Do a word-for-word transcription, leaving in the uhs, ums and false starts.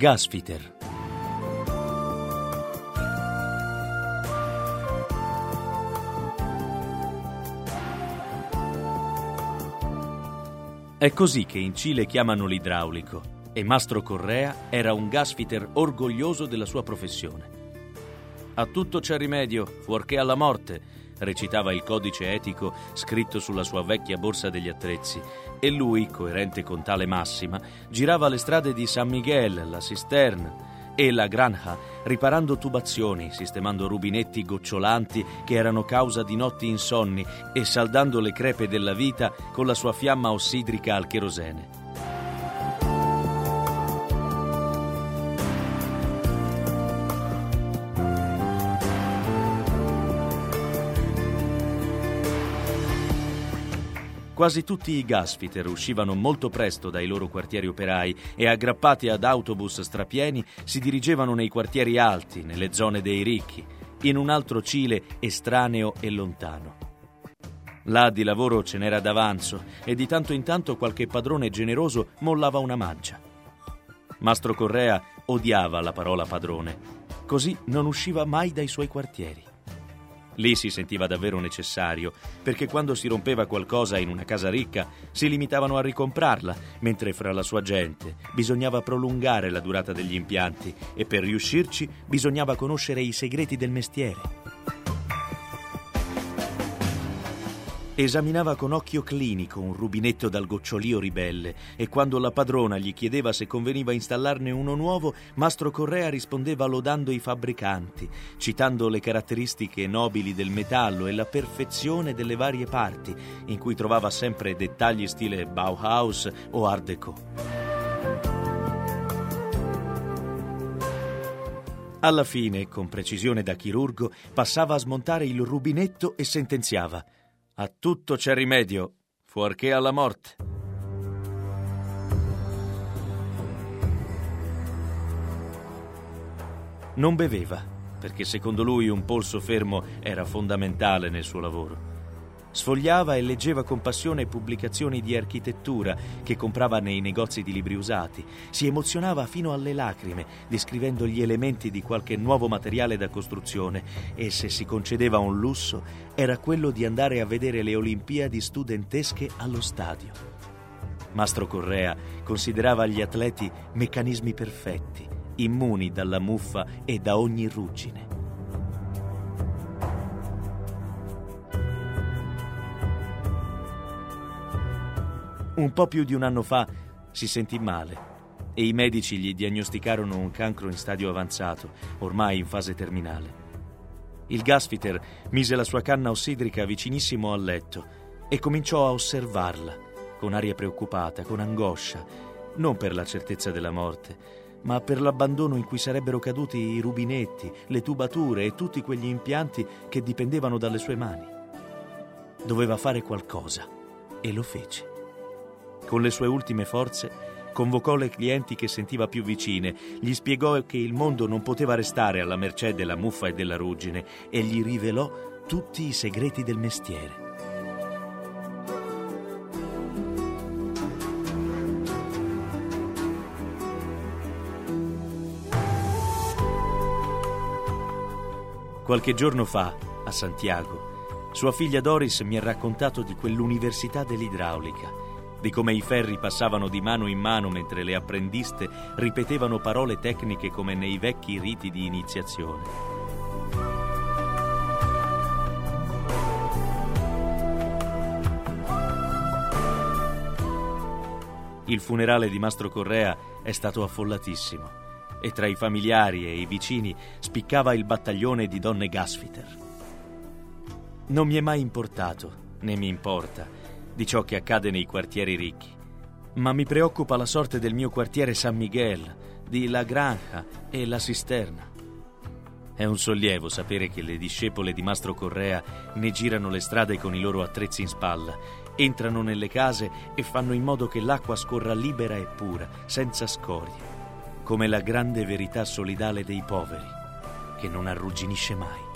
Gasfiter. È così che in Cile chiamano l'idraulico, e Mastro Correa era un gasfiter orgoglioso della sua professione. A tutto c'è rimedio, fuorché alla morte, recitava il codice etico scritto sulla sua vecchia borsa degli attrezzi, e lui, coerente con tale massima, girava le strade di San Miguel, la Cisterna e la Granja, riparando tubazioni, sistemando rubinetti gocciolanti che erano causa di notti insonni e saldando le crepe della vita con la sua fiamma ossidrica al cherosene. Quasi tutti i gasfiter uscivano molto presto dai loro quartieri operai e, aggrappati ad autobus strapieni, si dirigevano nei quartieri alti, nelle zone dei ricchi, in un altro Cile estraneo e lontano. Là di lavoro ce n'era d'avanzo e di tanto in tanto qualche padrone generoso mollava una mancia. Mastro Correa odiava la parola padrone, così non usciva mai dai suoi quartieri. Lì si sentiva davvero necessario, perché quando si rompeva qualcosa in una casa ricca si limitavano a ricomprarla, mentre fra la sua gente bisognava prolungare la durata degli impianti e per riuscirci bisognava conoscere i segreti del mestiere. Esaminava con occhio clinico un rubinetto dal gocciolio ribelle e quando la padrona gli chiedeva se conveniva installarne uno nuovo, Mastro Correa rispondeva lodando i fabbricanti, citando le caratteristiche nobili del metallo e la perfezione delle varie parti, in cui trovava sempre dettagli stile Bauhaus o Art Deco. Alla fine, con precisione da chirurgo, passava a smontare il rubinetto e sentenziava: a tutto c'è rimedio, fuorché alla morte. Non beveva, perché secondo lui un polso fermo era fondamentale nel suo lavoro. Sfogliava e leggeva con passione pubblicazioni di architettura che comprava nei negozi di libri usati. Si emozionava fino alle lacrime descrivendo gli elementi di qualche nuovo materiale da costruzione e se si concedeva un lusso era quello di andare a vedere le Olimpiadi studentesche allo stadio. Mastro Correa considerava gli atleti meccanismi perfetti, immuni dalla muffa e da ogni ruggine. Un po' più di un anno fa si sentì male e i medici gli diagnosticarono un cancro in stadio avanzato, ormai in fase terminale. Il gasfiter mise la sua canna ossidrica vicinissimo al letto e cominciò a osservarla, con aria preoccupata, con angoscia, non per la certezza della morte, ma per l'abbandono in cui sarebbero caduti i rubinetti, le tubature e tutti quegli impianti che dipendevano dalle sue mani. Doveva fare qualcosa e lo fece. Con le sue ultime forze convocò le clienti che sentiva più vicine, gli spiegò che il mondo non poteva restare alla mercé della muffa e della ruggine e gli rivelò tutti i segreti del mestiere. Qualche giorno fa, a Santiago, sua figlia Doris mi ha raccontato di quell'università dell'idraulica, di come i ferri passavano di mano in mano mentre le apprendiste ripetevano parole tecniche come nei vecchi riti di iniziazione. Il funerale di Mastro Correa è stato affollatissimo e tra i familiari e i vicini spiccava il battaglione di donne gasfiter. Non mi è mai importato, né mi importa, di ciò che accade nei quartieri ricchi, ma mi preoccupa la sorte del mio quartiere San Miguel, di La Granja e La Cisterna. È un sollievo sapere che le discepole di Mastro Correa ne girano le strade con i loro attrezzi in spalla, entrano nelle case e fanno in modo che l'acqua scorra libera e pura, senza scorie, come la grande verità solidale dei poveri, che non arrugginisce mai.